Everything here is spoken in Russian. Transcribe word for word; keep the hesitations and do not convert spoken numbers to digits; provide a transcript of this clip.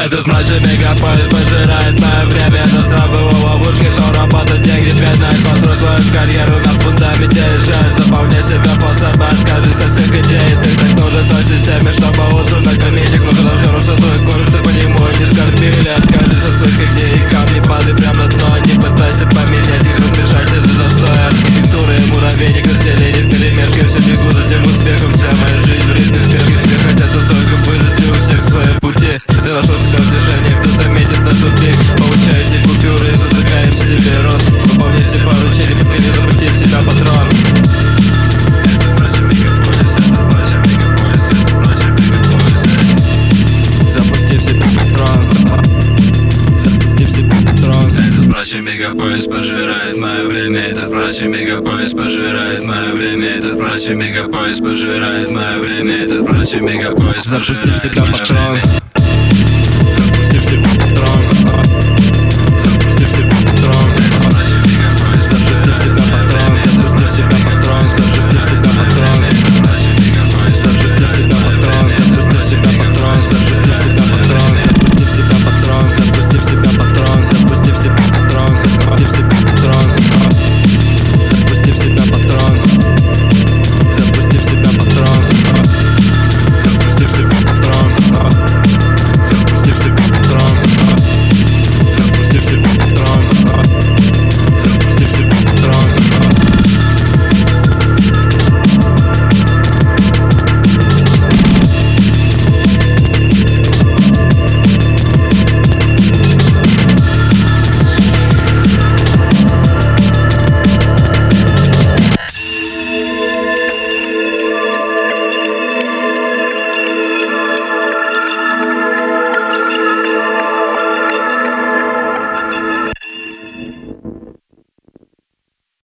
Этот мрачный мегаполис пожирает мое время. Застрял его в ловушке, все работает, деньги пятнать. Построй свою карьеру на фундаменте лежать. Заполняй себя под собой, откажись от всех идей. Ты так нужен той системе, чтобы лучше на комедиях. Но когда все равно твой кожу, ты по нему не скорбили. Откажись от своих идей и камни падай прямо на дно. Не пытайся поменять их, размешать это застой. Архитектура и муравейник, расселение в перемешке. Все бегут за тем успехом, вся моя жизнь в ритме спешки. Все хотят только выжить, и у всех свои пути. Ты нашел себя в движении, кто-то метит на тупик. Получаете купюры и затыкаем себе рот. Выполняйте поручения, не запустить в себя патрон. Запусти в себя патрон. Запусти в себя патрон. Этот прочий мегаполис пожирает мое время. Этот прочий мегаполис пожирает мое время. Этот прочий мегаполис пожирает мое время. Этот прочий мегаполис. Запусти в себя патрон.